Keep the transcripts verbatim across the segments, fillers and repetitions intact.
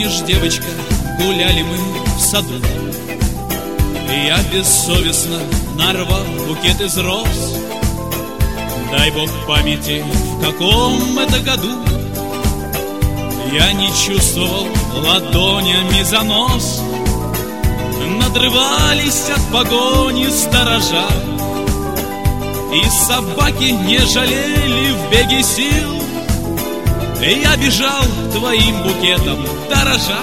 Помнишь, девочка, гуляли мы в саду, и я бессовестно нарвал букет из роз. Дай бог памяти, в каком это году я не чувствовал ладонями занос. Надрывались от погони сторожа, и собаки не жалели в беге сил. И я бежал твоим букетом дорожа,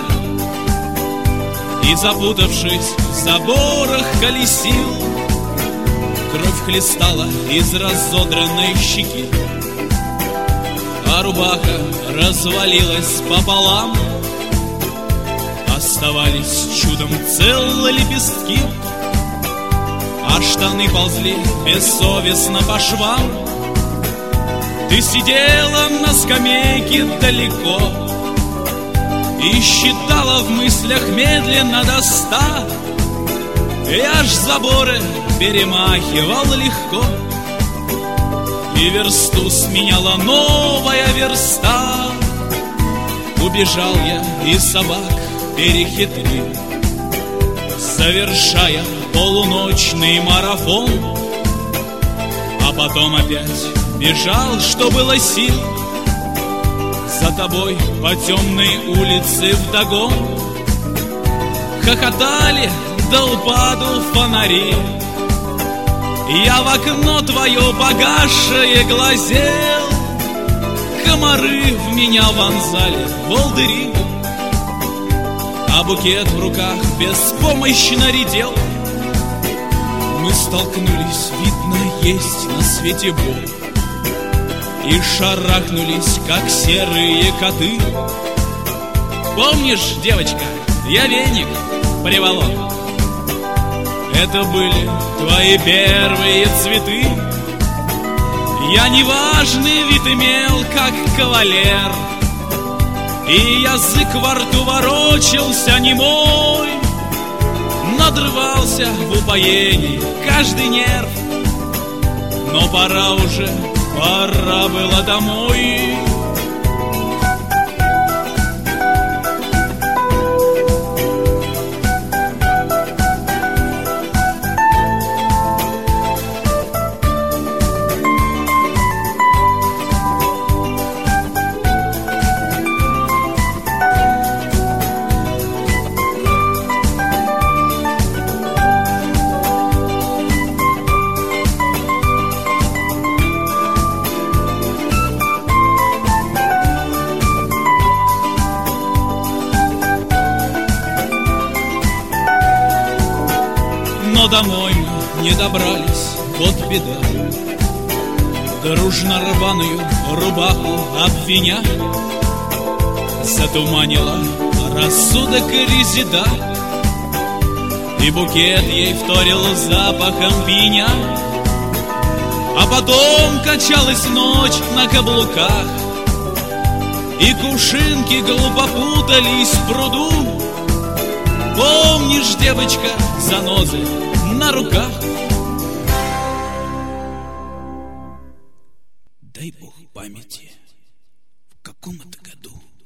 и, запутавшись в заборах, колесил. Кровь хлестала из разодранной щеки, а рубаха развалилась пополам. Оставались чудом целые лепестки, а штаны ползли бессовестно по швам. Ты сидела на скамейке далеко и считала в мыслях медленно до ста. Я ж заборы перемахивал легко, и версту сменяла новая верста. Убежал я, и собак перехитрил, завершая полуночный марафон. А потом опять бежал, что было сил, за тобой по темной улице вдогон. Хохотали до упаду фонари, я в окно твое погасшее глазел. Комары в меня вонзали волдыри, а букет в руках беспомощно редел. Мы столкнулись, видно, есть на свете боль, и шарахнулись, как серые коты. Помнишь, девочка, я веник приволок? Это были твои первые цветы. Я неважный вид имел, как кавалер, и язык во рту ворочался немой. Надрывался в упоении каждый нерв, но пора уже, пора было домой. Но домой мы не добрались, вот беда. Дружно рваную рубаху обвиня затуманила рассудок резида, и букет ей вторил запахом пеня. А потом качалась ночь на каблуках, и кувшинки глупо путались в пруду. Помнишь, девочка, занозы на руках? Дай бог памяти, в каком это году